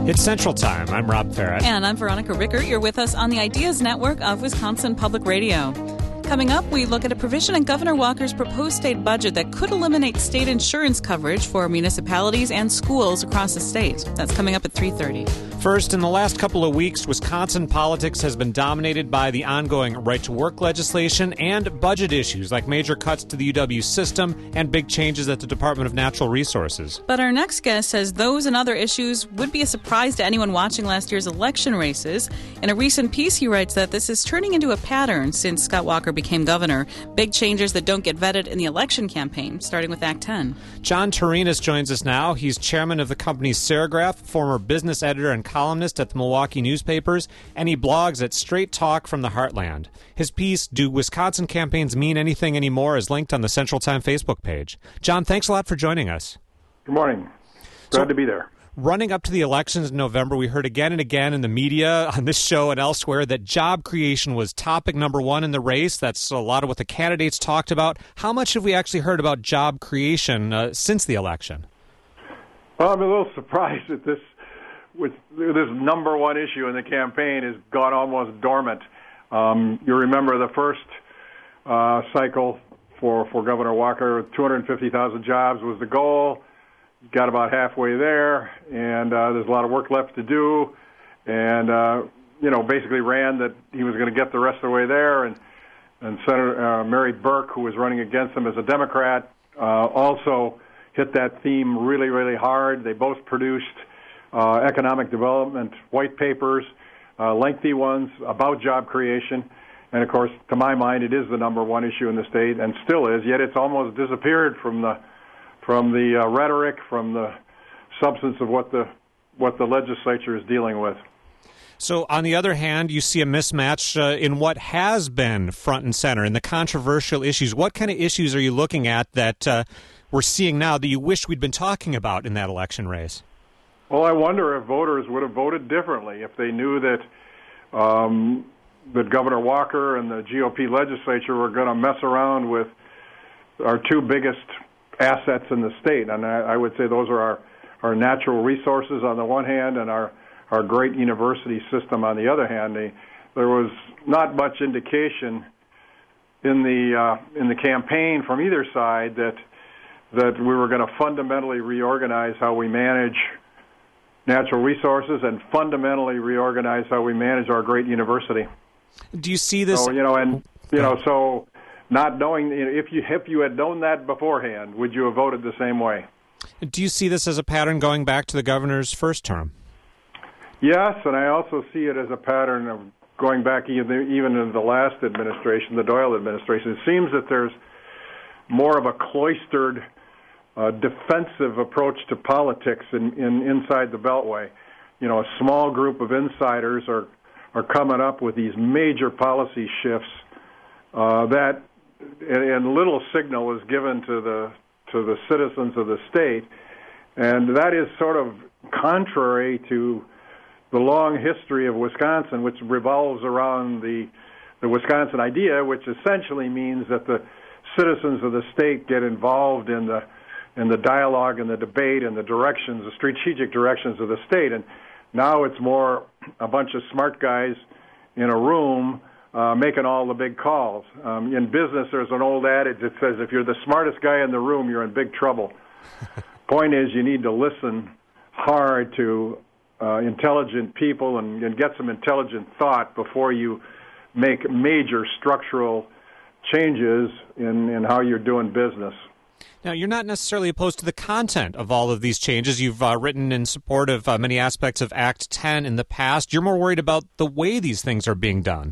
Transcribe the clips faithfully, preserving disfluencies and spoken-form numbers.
It's Central Time. I'm Rob Farrett. And I'm Veronica Ricker. You're with us on the Ideas Network of Wisconsin Public Radio. Coming up, we look at a provision in Governor Walker's proposed state budget that could eliminate state insurance coverage for municipalities and schools across the state. That's coming up at three thirty. First, in the last couple of weeks, Wisconsin politics has been dominated by the ongoing right-to-work legislation and budget issues like major cuts to the U W system and big changes at the Department of Natural Resources. But our next guest says those and other issues would be a surprise to anyone watching last year's election races. In a recent piece, he writes that this is turning into a pattern since Scott Walker became governor. Big changes that don't get vetted in the election campaign, starting with Act ten. John Torinas joins us now. He's chairman of the company Serigraph, former business editor and columnist at the Milwaukee newspapers, and he blogs at Straight Talk from the Heartland. His piece, Do Wisconsin Campaigns Mean Anything Anymore?, is linked on the Central Time Facebook page. John, thanks a lot for joining us. Good morning. Glad so, to be there. Running up to the elections in November, we heard again and again in the media, on this show and elsewhere, that job creation was topic number one in the race. That's a lot of what the candidates talked about. How much have we actually heard about job creation uh, since the election? Well, I'm a little surprised that this with this number one issue in the campaign has gone almost dormant. Um, you remember the first uh, cycle for, for Governor Walker, two hundred fifty thousand jobs was the goal. Got about halfway there, and uh, there's a lot of work left to do. And, uh, you know, basically ran that he was going to get the rest of the way there. And, and Senator uh, Mary Burke, who was running against him as a Democrat, uh, also hit that theme really, really hard. They both produced uh, economic development white papers, uh, lengthy ones about job creation. And, of course, to my mind, it is the number one issue in the state and still is, yet it's almost disappeared from the from the uh, rhetoric, from the substance of what the what the legislature is dealing with. So, on the other hand, you see a mismatch uh, in what has been front and center, in the controversial issues. What kind of issues are you looking at that uh, we're seeing now that you wish we'd been talking about in that election race? Well, I wonder if voters would have voted differently if they knew that um, that Governor Walker and the G O P legislature were going to mess around with our two biggest assets in the state. And I, I would say those are our, our natural resources on the one hand and our, our great university system on the other hand. They, there was not much indication in the uh, in the campaign from either side that that we were going to fundamentally reorganize how we manage natural resources and fundamentally reorganize how we manage our great university. Do you see this? So, you know, and you know, so not knowing if you if you had known that beforehand, would you have voted the same way? Do you see this as a pattern going back to the governor's first term? Yes, and I also see it as a pattern of going back even even in the last administration, the Doyle administration. It seems that there's more of a cloistered, uh, defensive approach to politics in, in inside the Beltway. You know, a small group of insiders are are coming up with these major policy shifts uh, that, and, and little signal is given to the to the citizens of the state, and that is sort of contrary to the long history of Wisconsin, which revolves around the the Wisconsin idea, which essentially means that the citizens of the state get involved in the in the dialogue and the debate and the directions, the strategic directions of the state. And now it's more a bunch of smart guys in a room uh, making all the big calls. Um, in business, there's an old adage that says if you're the smartest guy in the room, you're in big trouble. Point is, you need to listen hard to uh, intelligent people and, and get some intelligent thought before you make major structural changes in, in how you're doing business. Now, you're not necessarily opposed to the content of all of these changes. You've uh, written in support of uh, many aspects of Act ten in the past. You're more worried about the way these things are being done.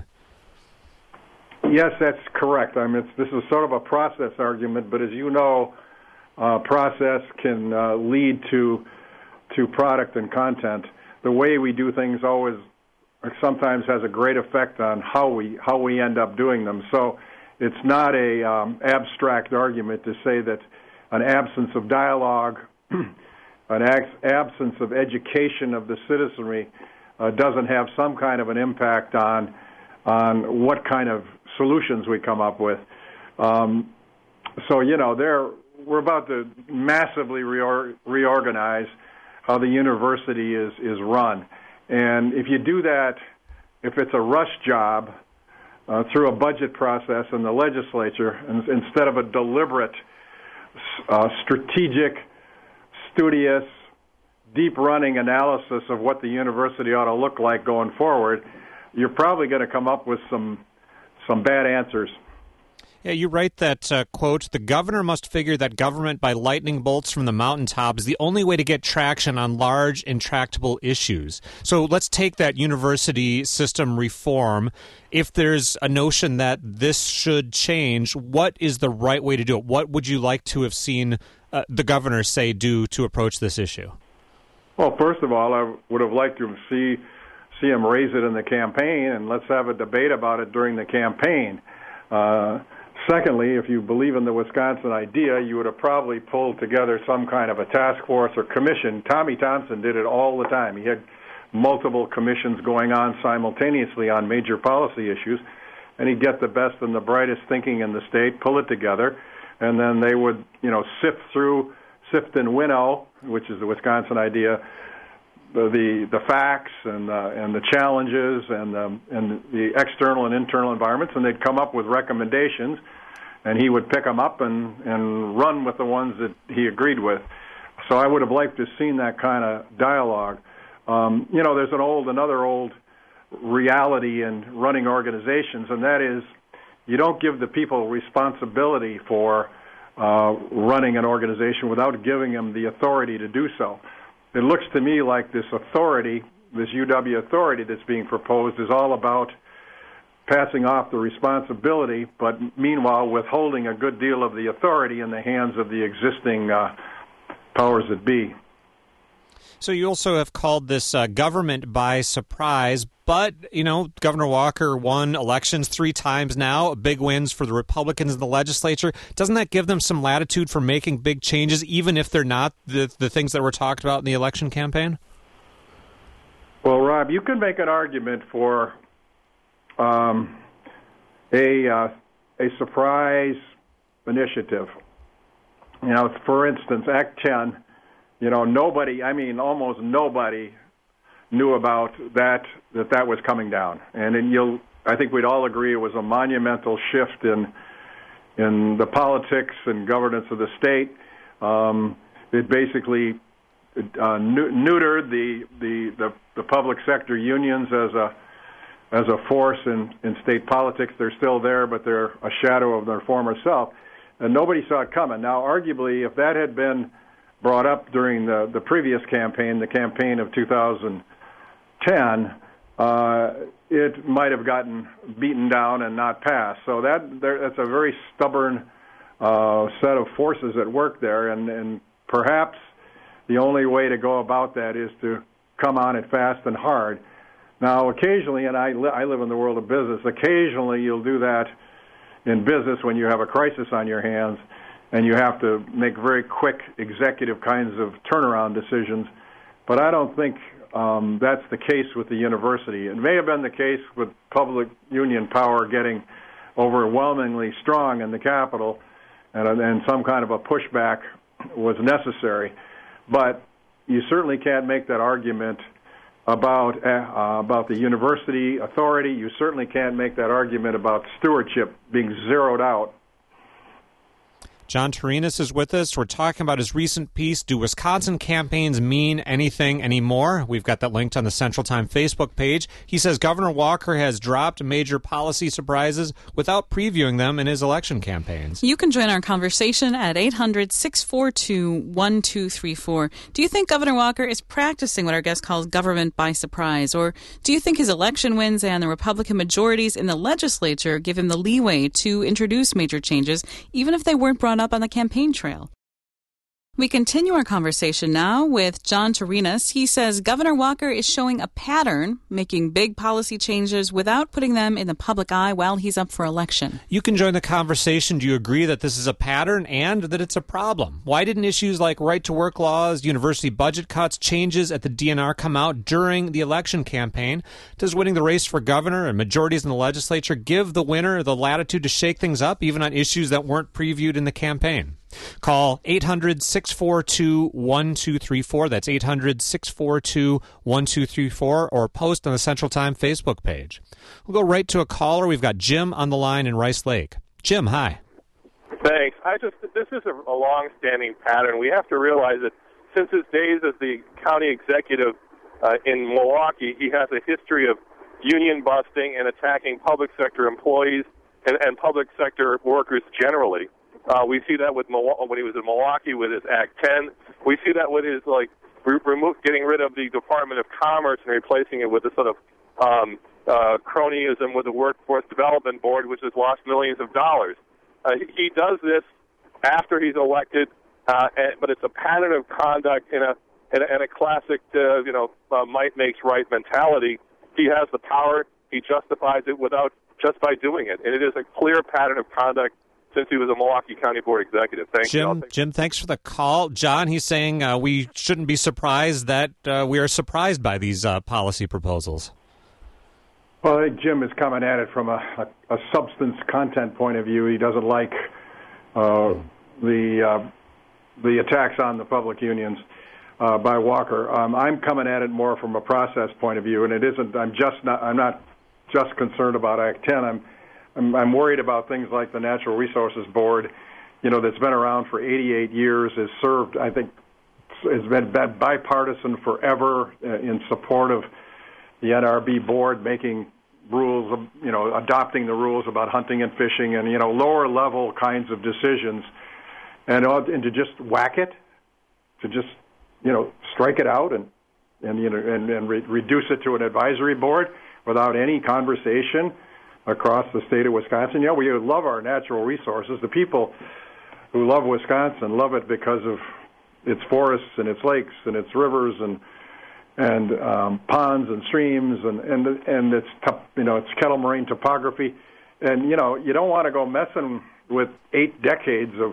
Yes, that's correct. I mean, it's, this is sort of a process argument, but as you know, uh, process can uh, lead to to product and content. The way we do things always sometimes has a great effect on how we how we end up doing them. So it's not a um, abstract argument to say that an absence of dialogue, an ex- absence of education of the citizenry uh, doesn't have some kind of an impact on on what kind of solutions we come up with. Um, so, you know, there we're about to massively reor- reorganize how the university is, is run. And if you do that, if it's a rush job uh, through a budget process in the legislature, and, instead of a deliberate, uh, strategic, studious, deep-running analysis of what the university ought to look like going forward, you're probably going to come up with some some bad answers. Yeah, you write that, uh, quote, the governor must figure that government by lightning bolts from the mountaintop is the only way to get traction on large, intractable issues. So let's take that university system reform. If there's a notion that this should change, what is the right way to do it? What would you like to have seen uh, the governor say do to approach this issue? Well, first of all, I would have liked to see, see him raise it in the campaign, and let's have a debate about it during the campaign. Uh, Secondly, if you believe in the Wisconsin idea, you would have probably pulled together some kind of a task force or commission. Tommy Thompson did it all the time. He had multiple commissions going on simultaneously on major policy issues, and he'd get the best and the brightest thinking in the state, pull it together, and then they would, you know, sift through, sift and winnow, which is the Wisconsin idea, the the, the facts and uh, and the challenges and um, and the external and internal environments, and they'd come up with recommendations. And he would pick them up and, and run with the ones that he agreed with. So I would have liked to have seen that kind of dialogue. Um, you know, there's an old, another old reality in running organizations, and that is you don't give the people responsibility for uh, running an organization without giving them the authority to do so. It looks to me like this authority, this U W authority that's being proposed, is all about passing off the responsibility, but meanwhile withholding a good deal of the authority in the hands of the existing uh, powers that be. So you also have called this uh, government by surprise, but, you know, Governor Walker won elections three times now, big wins for the Republicans in the legislature. Doesn't that give them some latitude for making big changes, even if they're not the, the things that were talked about in the election campaign? Well, Rob, you can make an argument for Um, a uh, a surprise initiative. You know, for instance, Act ten, you know, nobody, I mean, almost nobody knew about that, that that was coming down. And then you'll, I think we'd all agree it was a monumental shift in in the politics and governance of the state. Um, it basically uh, neutered the, the, the, the public sector unions as a as a force in, in state politics. They're still there, but they're a shadow of their former self. And nobody saw it coming. Now, arguably, if that had been brought up during the, the previous campaign, the campaign of two thousand ten, uh, it might have gotten beaten down and not passed. So that there, that's a very stubborn uh, set of forces at work there, and, and perhaps the only way to go about that is to come on it fast and hard. Now, occasionally, and I, li- I live in the world of business, occasionally you'll do that in business when you have a crisis on your hands and you have to make very quick executive kinds of turnaround decisions. But I don't think um, that's the case with the university. It may have been the case with public union power getting overwhelmingly strong in the Capitol, and, and some kind of a pushback was necessary. But you certainly can't make that argument about uh, about the university authority. You certainly can't make that argument about stewardship being zeroed out. John Torinas is with us. We're talking about his recent piece, Do Wisconsin Campaigns Mean Anything Anymore? We've got that linked on the Central Time Facebook page. He says Governor Walker has dropped major policy surprises without previewing them in his election campaigns. You can join our conversation at eight hundred, six four two, one two three four. Do you think Governor Walker is practicing what our guest calls government by surprise? Or do you think his election wins and the Republican majorities in the legislature give him the leeway to introduce major changes, even if they weren't brought up on the campaign trail? We continue our conversation now with John Torinas. He says Governor Walker is showing a pattern, making big policy changes without putting them in the public eye while he's up for election. You can join the conversation. Do you agree that this is a pattern and that it's a problem? Why didn't issues like right-to-work laws, university budget cuts, changes at the D N R come out during the election campaign? Does winning the race for governor and majorities in the legislature give the winner the latitude to shake things up, even on issues that weren't previewed in the campaign? Call eight hundred, six four two, one two three four. That's eight hundred, six four two, one two three four, or post on the Central Time Facebook page. We'll go right to a caller. We've got Jim on the line in Rice Lake. Jim, hi. Thanks. I just this is a, a long-standing pattern. We have to realize that since his days as the county executive uh, in Milwaukee, he has a history of union busting and attacking public sector employees and, and public sector workers generally. Uh, we see that with Milwaukee, when he was in Milwaukee with his Act ten. We see that with his like re- remove, getting rid of the Department of Commerce and replacing it with a sort of um, uh, cronyism with the Workforce Development Board, which has lost millions of dollars. Uh, he does this after he's elected, uh, and, but it's a pattern of conduct in a in a, in a classic, uh, you know, uh, might makes right mentality. He has the power. He justifies it without just by doing it, and it is a clear pattern of conduct since he was a Milwaukee County Board executive. Thanks, Jim. Jim, thanks for the call. John, he's saying uh, we shouldn't be surprised that uh, we are surprised by these uh, policy proposals. Well, I think Jim is coming at it from a, a, a substance content point of view. He doesn't like uh, the uh, the attacks on the public unions uh, by Walker. Um, I'm coming at it more from a process point of view, and it isn't. I'm just not. I'm not just concerned about Act ten. I'm I'm, I'm worried about things like the Natural Resources Board, you know, that's been around for eighty-eight years, has served, I think, has been bipartisan forever uh, in support of the N R B board making rules, you know, adopting the rules about hunting and fishing and, you know, lower level kinds of decisions. And, and to just whack it, to just, you know, strike it out and, and you know, and, and re- reduce it to an advisory board without any conversation across the state of Wisconsin. Yeah, we love our natural resources. The people who love Wisconsin love it because of its forests and its lakes and its rivers and and um, ponds and streams and and and its you know its kettle moraine topography. And you know you don't want to go messing with eight decades of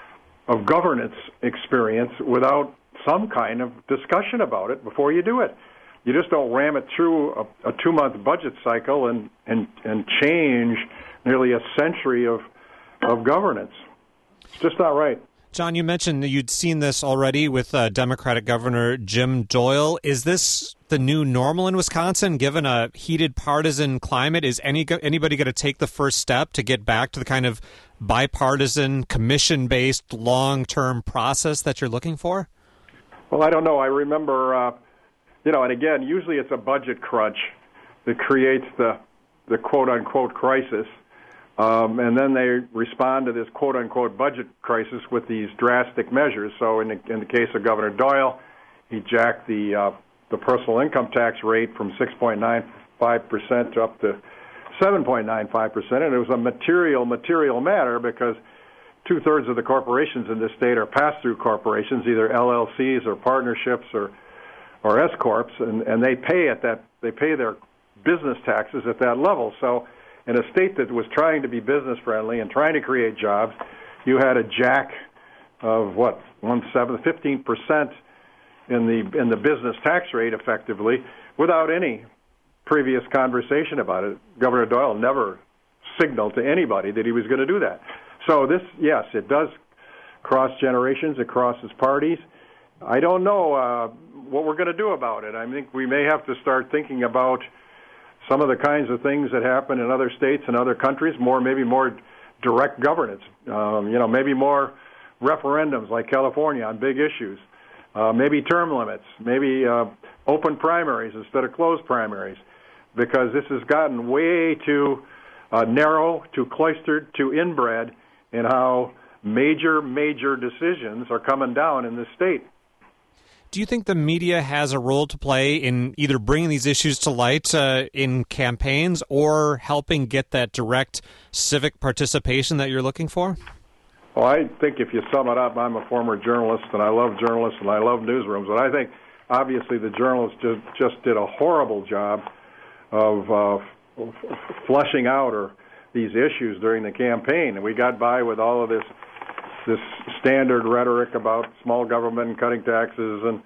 of governance experience without some kind of discussion about it before you do it. You just don't ram it through a, a two-month budget cycle and, and, and change nearly a century of of governance. It's just not right. John, you mentioned that you'd seen this already with uh, Democratic Governor Jim Doyle. Is this the new normal in Wisconsin, given a heated partisan climate? Is any anybody going to take the first step to get back to the kind of bipartisan, commission-based, long-term process that you're looking for? Well, I don't know. I remember, uh, you know, and again, usually it's a budget crunch that creates the, the quote-unquote crisis. Um, and then they respond to this quote-unquote budget crisis with these drastic measures. So in the, in the case of Governor Doyle, he jacked the uh, the personal income tax rate from six point nine five percent to up to seven point nine five percent. And it was a material, material matter because two-thirds of the corporations in this state are pass-through corporations, either L L Cs or partnerships or or S-corps, and, and they pay at that they pay their business taxes at that level. So in a state that was trying to be business-friendly and trying to create jobs, you had a jack of, what, one seventh, fifteen percent in the in the business tax rate, effectively, without any previous conversation about it. Governor Doyle never signaled to anybody that he was going to do that. So this, yes, it does cross generations, it crosses parties. I don't know uh, what we're going to do about it. I think we may have to start thinking about some of the kinds of things that happen in other states and other countries, more maybe more direct governance, um, you know, maybe more referendums like California on big issues, uh, maybe term limits, maybe uh, open primaries instead of closed primaries, because this has gotten way too uh, narrow, too cloistered, too inbred in how major, major decisions are coming down in this state. Do you think the media has a role to play in either bringing these issues to light uh, in campaigns or helping get that direct civic participation that you're looking for? Well, I think if you sum it up, I'm a former journalist, and I love journalists, and I love newsrooms. But I think, obviously, the journalists just, just did a horrible job of uh, flushing out or these issues during the campaign. And we got by with all of this this standard rhetoric about small government and cutting taxes and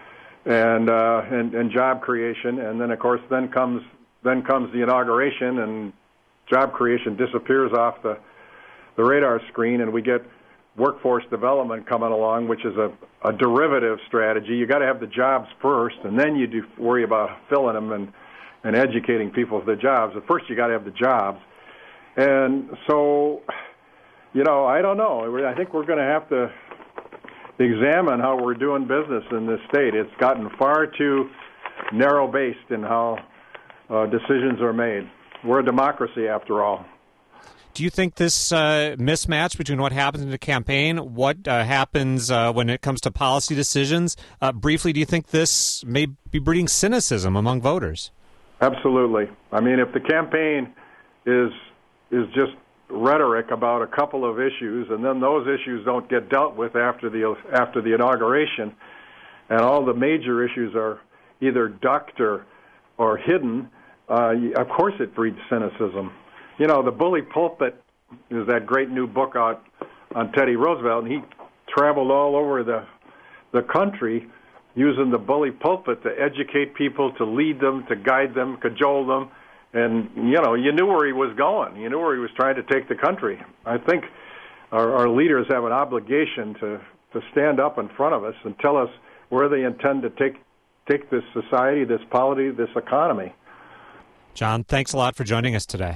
and, uh, and and job creation, and then of course then comes then comes the inauguration, and job creation disappears off the the radar screen, and we get workforce development coming along, which is a, a derivative strategy. You got to have the jobs first, and then you do worry about filling them and, and educating people for the jobs. But first, you got to have the jobs. And so, you know, I don't know. I think we're going to have to examine how we're doing business in this state. It's gotten far too narrow-based in how uh, decisions are made. We're a democracy, after all. Do you think this uh, mismatch between what happens in the campaign, what uh, happens uh, when it comes to policy decisions, uh, briefly, do you think this may be breeding cynicism among voters? Absolutely. I mean, if the campaign is is just rhetoric about a couple of issues, and then those issues don't get dealt with after the after the inauguration, and all the major issues are either ducked or or hidden, uh, of course it breeds cynicism. You know, The Bully Pulpit is that great new book out on Teddy Roosevelt, and he traveled all over the the country using the bully pulpit to educate people, to lead them, to guide them, cajole them. And, you know, you knew where he was going. You knew where he was trying to take the country. I think our, our leaders have an obligation to, to stand up in front of us and tell us where they intend to take take this society, this polity, this economy. John, thanks a lot for joining us today.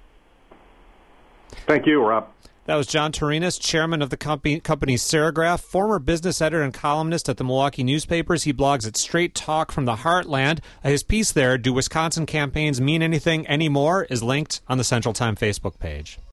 Thank you, Rob. That was John Torinos, chairman of the company, company Serigraph, former business editor and columnist at the Milwaukee newspapers. He blogs at Straight Talk from the Heartland. His piece there, Do Wisconsin Campaigns Mean Anything Anymore?, is linked on the Central Time Facebook page.